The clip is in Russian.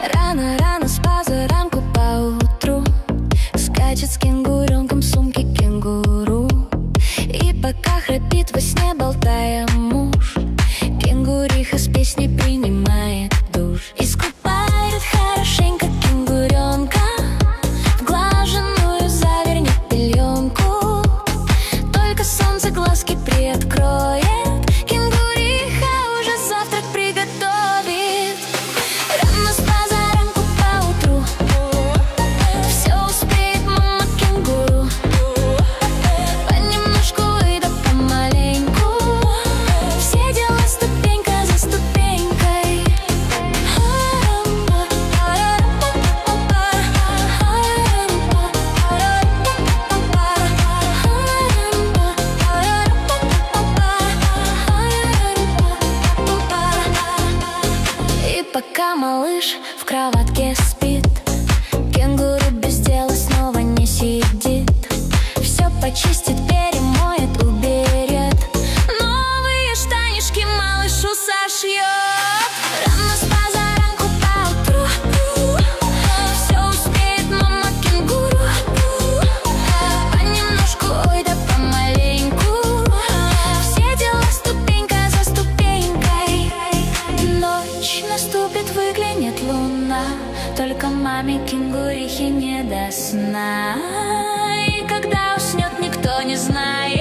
Рано-рано с позаранку поутру скачет с кенгуренком сумки кенгуру. И пока храпит во сне, болтая муж, кенгуриха с песней принимает душ. Искупает хорошенько кенгуренка, в глаженную завернет пеленку. Только солнце глазки приоткроет, кенгуриха уже завтрак приготовит. Рано с позаранку поутру все успеет мама кенгуру. Понемножку и да помаленьку, все дела ступенька за ступенькой. И пока малыш в кроватке спит, кенгуру без дела снова не сидит. Все почистит, перемоет, уберет, новые штанишки малышу сошьет. Рано с позаранку поутру все успеет мама кенгуру. Понемножку, ой да помаленьку, все дела ступенька за ступенькой. Ночь наступит, выглянет луна, только маме кенгурихе не до сна. И когда уснет, никто не знает.